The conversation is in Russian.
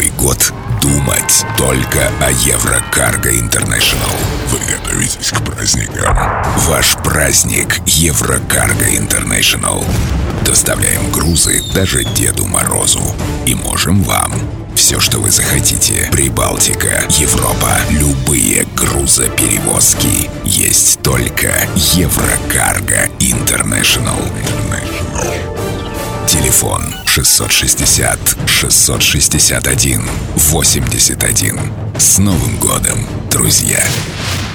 Новый год думать только о Еврокарго International. Вы готовитесь к праздникам? Ваш праздник Еврокарго International. Доставляем грузы даже Деду Морозу. И можем вам. Все, что вы захотите. Прибалтика, Европа, любые грузоперевозки. Есть только Еврокарго International. Телефон 660 661 81. С Новым годом, друзья!